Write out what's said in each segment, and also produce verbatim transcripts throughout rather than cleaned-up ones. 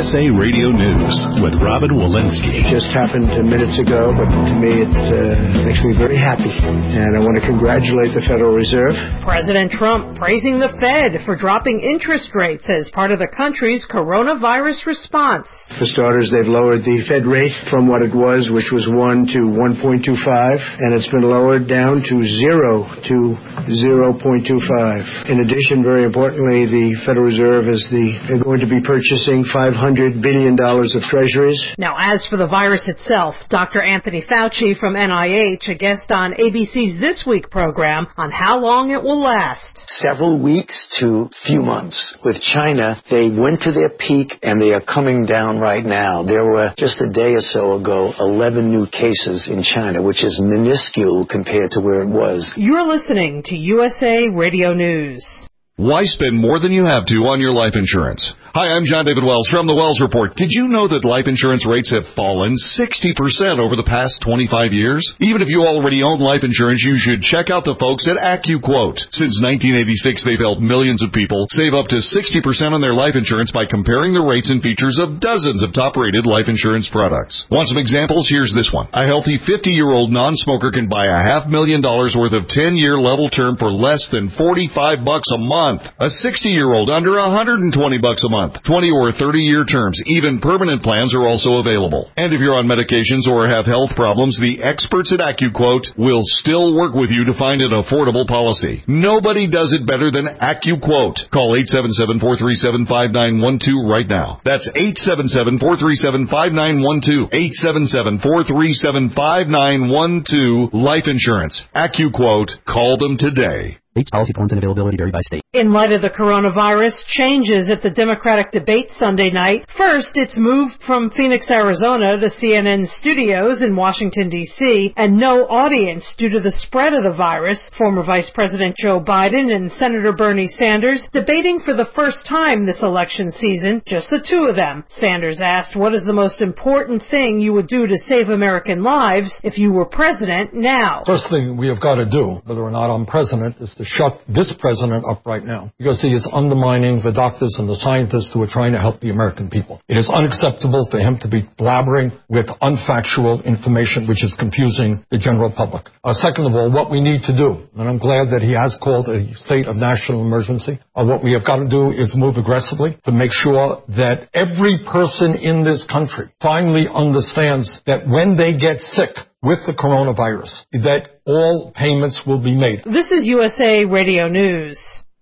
S A Radio News with Robin Walensky. Just happened minutes ago, but to me it uh, makes me very happy. And I want to congratulate the Federal Reserve. President Trump praising the Fed for dropping interest rates as part of the country's coronavirus response. For starters, they've lowered the Fed rate from what it was, which was one to one point two five, and it's been lowered down to zero to zero point two five. In addition, very importantly, the Federal Reserve is the, going to be purchasing five hundred billion dollars of treasuries. Now, as for the virus itself, Doctor Anthony Fauci from N I H, a guest on A B C's This Week program on how long it will last. Several weeks to few months. With China, they went to their peak and they are coming down right now. There were, just a day or so ago, eleven new cases in China, which is minuscule compared to where it was. You're listening to U S A Radio News. Why spend more than you have to on your life insurance? Hi, I'm John David Wells from the Wells Report. Did you know that life insurance rates have fallen sixty percent over the past twenty-five years? Even if you already own life insurance, you should check out the folks at AccuQuote. Since nineteen eighty-six, they've helped millions of people save up to sixty percent on their life insurance by comparing the rates and features of dozens of top-rated life insurance products. Want some examples? Here's this one. A healthy fifty-year-old non-smoker can buy a half million dollars worth of ten-year level term for less than forty-five bucks a month. A sixty-year-old under one hundred twenty bucks a month. twenty or thirty-year terms. Even permanent plans are also available. And if you're on medications or have health problems, the experts at AccuQuote will still work with you to find an affordable policy. Nobody does it better than AccuQuote. Call eight seven seven, four three seven, five nine one two right now. That's eight seven seven, four three seven, five nine one two. eight seven seven, four three seven, five nine one two. Life insurance. AccuQuote. Call them today. Rates, policy forms, and availability vary by state. In light of the coronavirus, changes at the Democratic debate Sunday night. First, it's moved from Phoenix, Arizona to C N N studios in Washington, D C, and no audience due to the spread of the virus. Former Vice President Joe Biden and Senator Bernie Sanders debating for the first time this election season, just the two of them. Sanders asked, what is the most important thing you would do to save American lives if you were president now? First thing we have got to do, whether or not I'm president, is to shut this president up right now, because he is undermining the doctors and the scientists who are trying to help the American people. It is unacceptable for him to be blabbering with unfactual information which is confusing the general public. Uh, second of all, what we need to do, and I'm glad that he has called a state of national emergency, uh, what we have got to do is move aggressively to make sure that every person in this country finally understands that when they get sick with the coronavirus, that all payments will be made. This is U S A Radio News.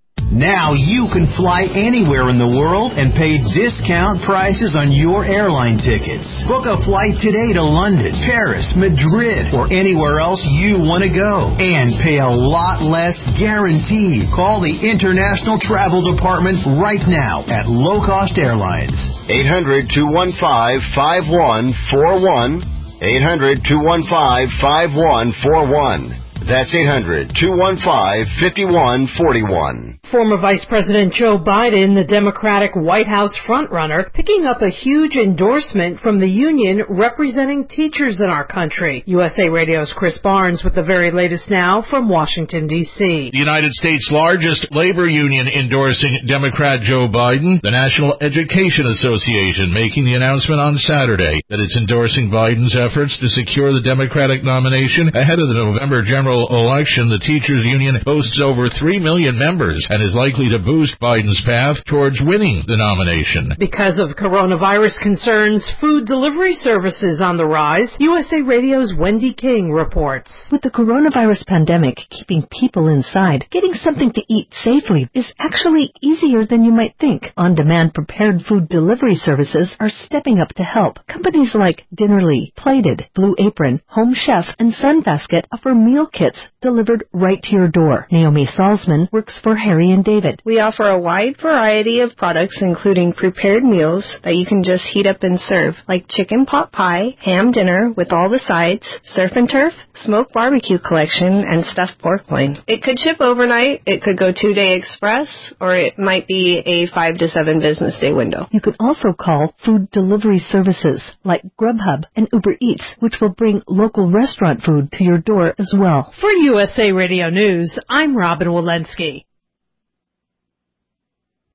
Now you can fly anywhere in the world and pay discount prices on your airline tickets. Book a flight today to London, Paris, Madrid, or anywhere else you want to go. And pay a lot less guaranteed. Call the International Travel Department right now at Low Cost Airlines. eight hundred, two one five, five one four one. eight hundred, two one five, five one four one. That's eight hundred, two one five, five one four one. Former Vice President Joe Biden, the Democratic White House frontrunner, picking up a huge endorsement from the union representing teachers in our country. U S A Radio's Chris Barnes with the very latest now from Washington, D C. The United States' largest labor union endorsing Democrat Joe Biden, the National Education Association, making the announcement on Saturday that it's endorsing Biden's efforts to secure the Democratic nomination ahead of the November general election. The teachers union boasts over three million members and is likely to boost Biden's path towards winning the nomination. Because of coronavirus concerns, food delivery services on the rise. U S A Radio's Wendy King reports. With the coronavirus pandemic keeping people inside, getting something to eat safely is actually easier than you might think. On-demand prepared food delivery services are stepping up to help. Companies like Dinnerly, Plated, Blue Apron, Home Chef, and Sunbasket offer meal kits delivered right to your door. Naomi Salzman works for Harry and David. We offer a wide variety of products, including prepared meals that you can just heat up and serve, like chicken pot pie, ham dinner with all the sides, surf and turf, smoked barbecue collection, and stuffed pork loin. It could ship overnight, it could go two-day express, or it might be a five to seven business day window. You could also call food delivery services like Grubhub and Uber Eats, which will bring local restaurant food to your door as well. For U S A Radio News, I'm Robin Walensky.